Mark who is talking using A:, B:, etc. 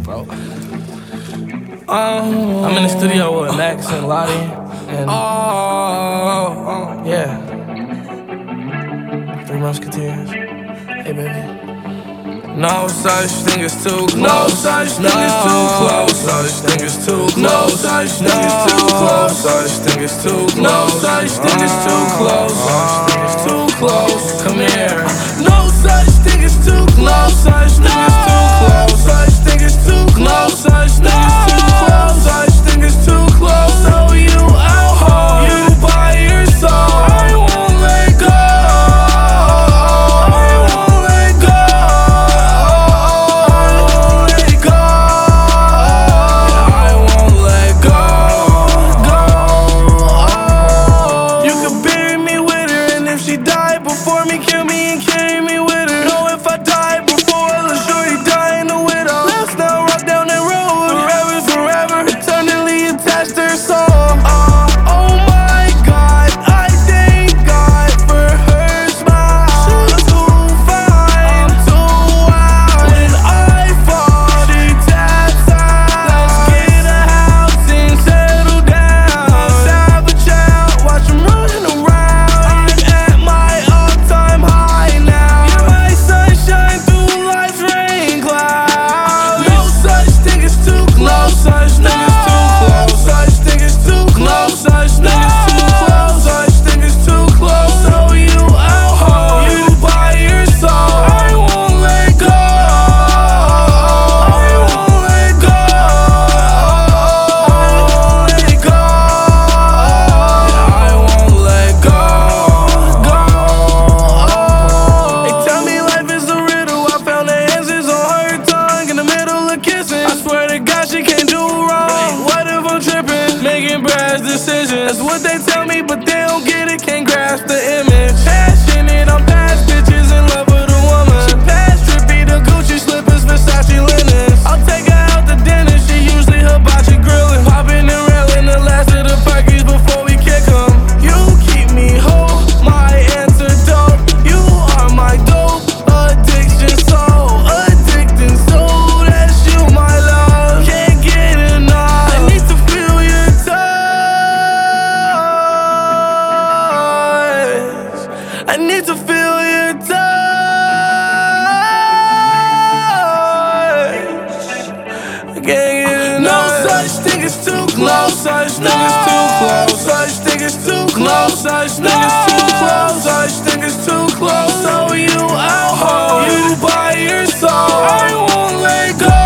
A: bro. I'm in the studio with Max and Lottie, and yeah, Three Musketeers. Hey, baby. No such thing as too close. No such thing as too close. Such thing as too close. No such thing as too close. Such thing as too close. No such thing as too close. Such thing as too close. Come here. No such thing as too close. Such thing as too close. Such thing as too close. Such thing as too close. Such thing as too close. So you out home. You by your soul. I won't let go. That's what they tell me, but they don't get it, can't grasp the image. Passionate, I'm past bitches, in love with a woman. She past trippy, the Gucci slippers, Versace linens. I'll take her out to dinner, she usually hibachi grilling. Popping and railing the last of the perkies before we kick 'em. You keep me whole, my antidote. You are my dope addiction, so addicting, so that's you, my love. Can't get enough. I need to feel your touch. I need to feel your touch. I can't get enough. No such thing as too close. Such thing as too close. Such thing as too close. Such thing as too close. Such thing as too close. So you out home. You by your soul. I won't let go.